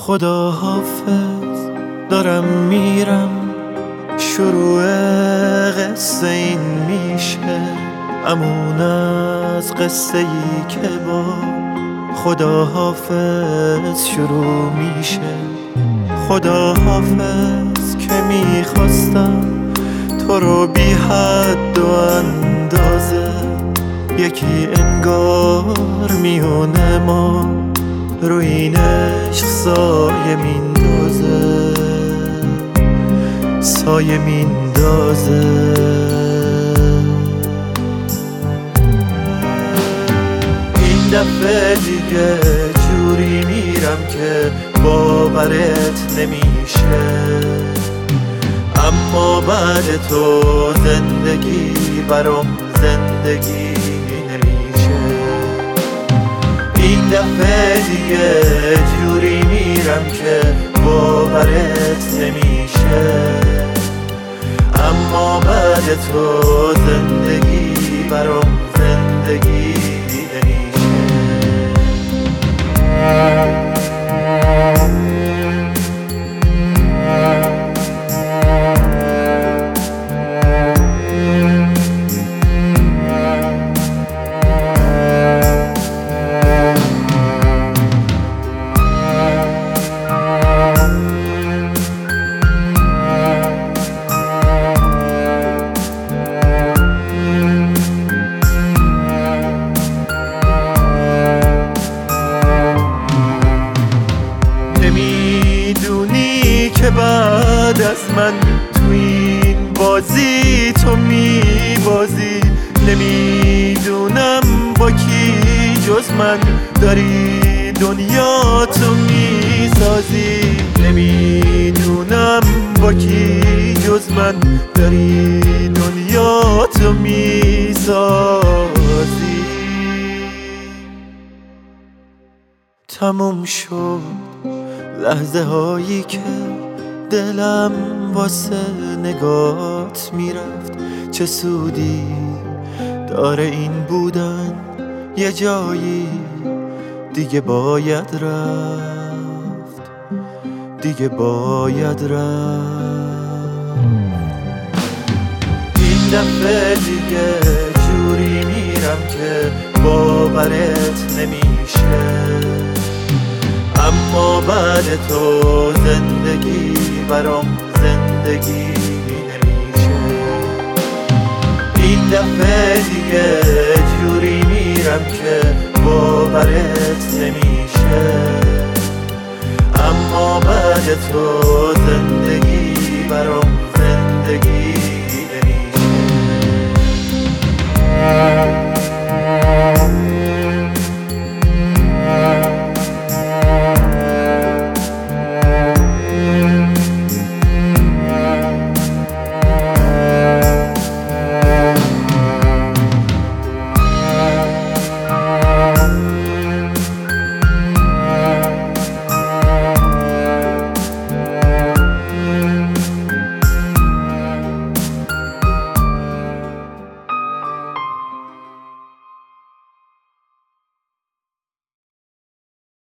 خدا حافظ دارم میرم، شروع قصه این میشه، امون از قصه ای که با خدا حافظ شروع میشه. خدا حافظ که میخواستم تو رو بی حد و اندازه، یکی انگار میونه ما رو این عشق سایه میندازه، سایه میندازه. این دفعه دیگه جوری میرم که باورت نمیشه، اما بعد تو زندگی برام زندگی نمیشه. این دفعه دیگه جوری میرم که باورت نمیشه، اما بعد تو زندگی برام زندگی نمیشه. نمیدونی که بعد از من تو این بازی تو میبازی، نمیدونم با کی جز من داری دنیا تو میسازی، نمیدونم با کی جز من داری دنیا تو میسازی. تموم شد لحظه هایی که دلم واسه نگات میرفت، چه سودی داره این بودن، یه جایی دیگه باید رفت، دیگه باید رفت. این دفعه دیگه جوری میرم که باورت نمیشه، اما بعد تو زندگی برام زندگی نمیشه. این دفعه دیگه جوری میرم که باورت نمیشه، اما بعد تو زندگی